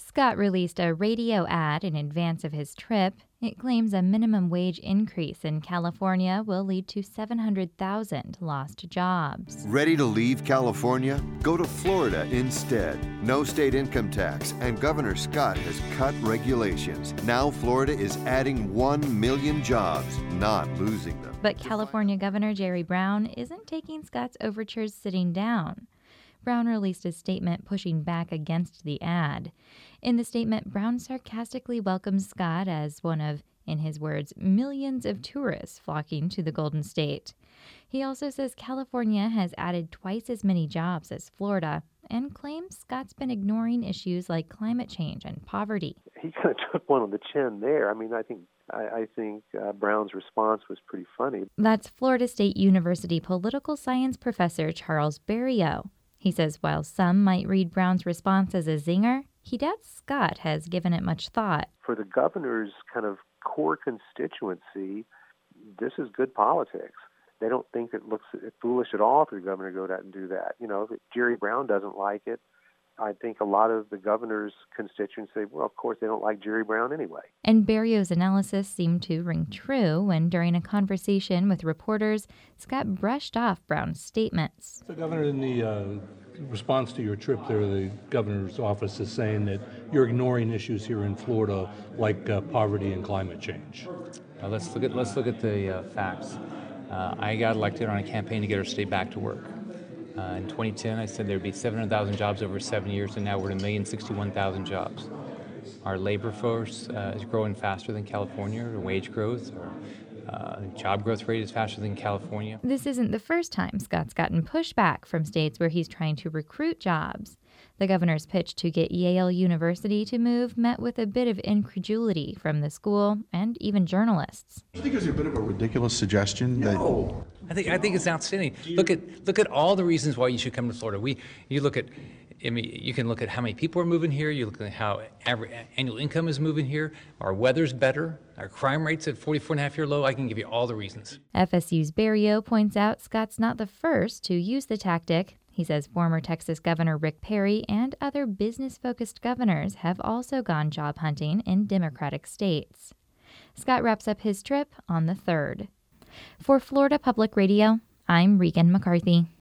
Scott released a radio ad in advance of his trip. It claims a minimum wage increase in California will lead to 700,000 lost jobs. Ready to leave California? Go to Florida instead. No state income tax, and Governor Scott has cut regulations. Now Florida is adding 1 million jobs, not losing them. But California Governor Jerry Brown isn't taking Scott's overtures sitting down. Brown released a statement pushing back against the ad. In the statement, Brown sarcastically welcomes Scott as one of, in his words, millions of tourists flocking to the Golden State. He also says California has added twice as many jobs as Florida and claims Scott's been ignoring issues like climate change and poverty. He kind of took one on the chin there. I think Brown's response was pretty funny. That's Florida State University political science professor Charles Barrio. He says while some might read Brown's response as a zinger, he doubts Scott has given it much thought. For the governor's kind of core constituency, this is good politics. They don't think it looks foolish at all for the governor to go out and do that. You know, if Jerry Brown doesn't like it, I think a lot of the governor's constituents say, well, of course, they don't like Jerry Brown anyway. And Barrio's analysis seemed to ring true when, during a conversation with reporters, Scott brushed off Brown's statements. The governor, in the response to your trip there, the governor's office is saying that you're ignoring issues here in Florida like poverty and climate change. Let's look at the facts. I got elected on a campaign to get our state back to work. In 2010, I said there'd be 700,000 jobs over 7 years, and now we're at 1,061,000 jobs. Our labor force is growing faster than California. Our wage growth, our job growth rate is faster than California. This isn't the first time Scott's gotten pushback from states where he's trying to recruit jobs. The governor's pitch to get Yale University to move met with a bit of incredulity from the school and even journalists. Do you think it's a bit of a ridiculous suggestion? No. I think it's outstanding. Look at all the reasons why you should come to Florida. You can look at how many people are moving here. You look at how annual income is moving here. Our weather's better. Our crime rate's at 44.5-year low. I can give you all the reasons. FSU's Barrio points out Scott's not the first to use the tactic. He says former Texas Governor Rick Perry and other business-focused governors have also gone job hunting in Democratic states. Scott wraps up his trip on the 3rd. For Florida Public Radio, I'm Regan McCarthy.